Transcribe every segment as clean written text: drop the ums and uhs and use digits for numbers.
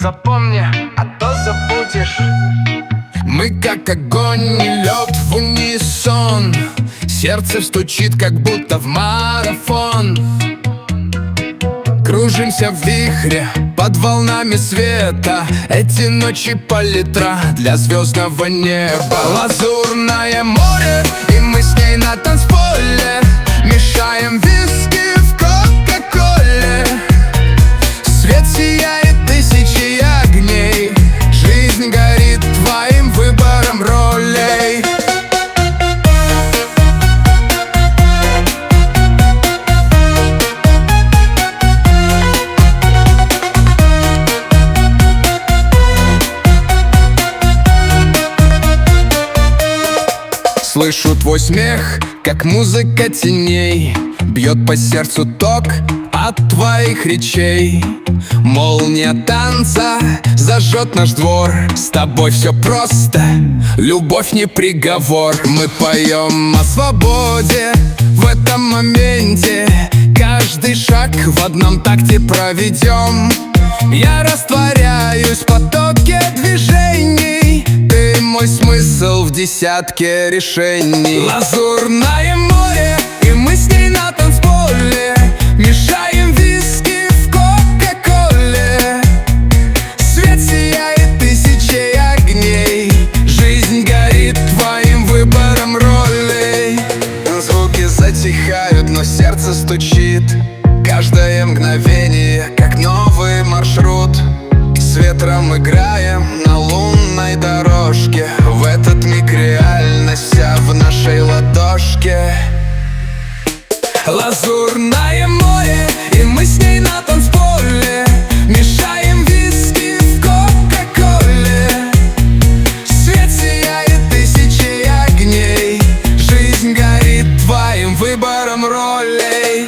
Запомни, а то забудешь. Мы как огонь и лед в унисон. Сердце стучит, как будто в марафон. Кружимся в вихре под волнами света. Эти ночи палитра для звездного неба. Лазурное море, и мы с ней на танцполе. Мешаем виски в кока-коле. Свет сияет тысячи огней. Жизнь горит твоим выбором ролей. Слышу твой смех, как музыка теней. Бьет по сердцу ток от твоих речей. Молния танца зажжет наш двор. С тобой все просто, любовь не приговор. Мы поем о свободе в этом моменте. Каждый шаг в одном такте проведем. Я растворяюсь в потоке движений. Ты мой смысл в десятке решений. Лазурное море, и мы с ней на танцполе. Мешаем виски в кока-коле. Свет сияет тысячей огней. Жизнь горит твоим выбором ролей. Звуки затихают, но сердце стучит. Каждое мгновение, как новый маршрут. С ветром играем на лунной дорожке. В этот миг реальность вся в нашей ладошке. Лазурное море, и мы с ней на танцполе. Мешаем виски в кока-коле. Свет сияет тысячей огней. Жизнь горит твоим выбором ролей.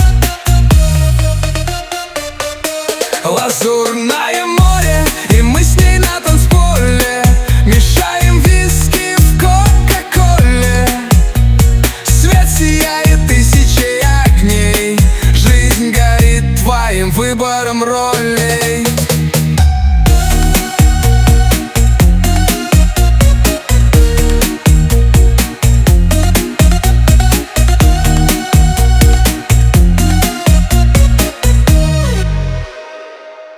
Лазурное море, и мы с